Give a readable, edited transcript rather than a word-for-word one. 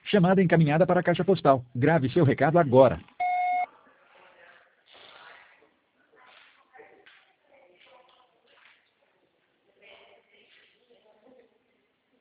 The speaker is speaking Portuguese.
Chamada encaminhada para a caixa postal. Grave seu recado agora.